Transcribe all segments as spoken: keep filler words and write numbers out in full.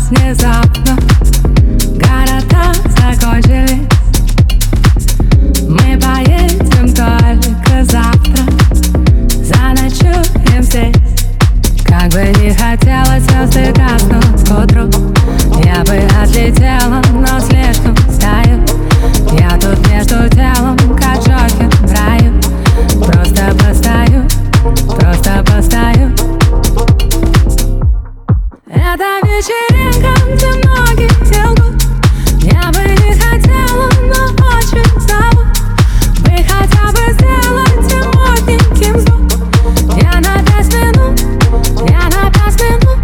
внезапно. Города закончились. Мы поедем только завтра. Заночуем здесь. Как бы не хотелось, звезды гаснут к утру. Я бы отлетела, но слишком стою. Я тут между телом, как Джокер в раю. Просто постою, просто постою. Это вечеринка, где многие лгут. Я бы не хотела, но очень зову. Вы хотя бы сделайте модненьким звук. Я на пять минут, я на пять минут.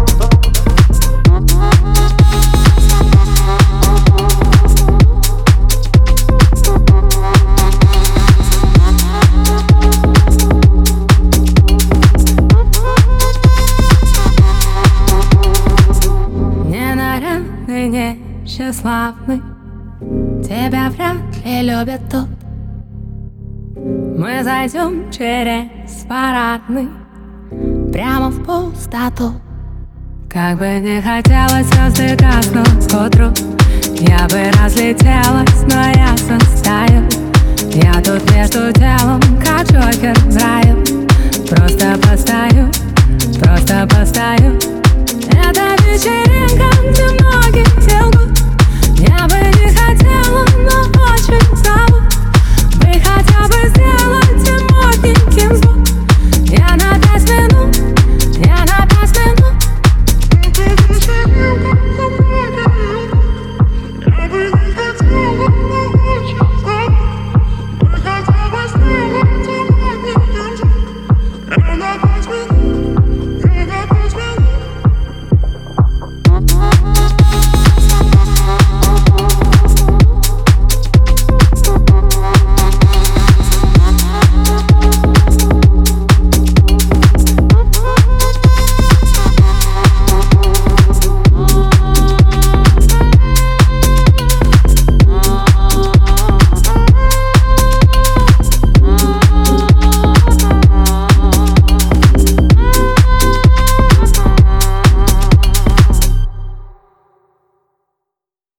Ненарядный, несчастливый, тебя вряд ли любят тут. Мы зайдем через парадный прямо в пустоту. Как бы не хотелось, звезды гаснут к утру. Я бы разлетелась, но я состою. Я тут между телом, как Джокер в раю. Просто постою.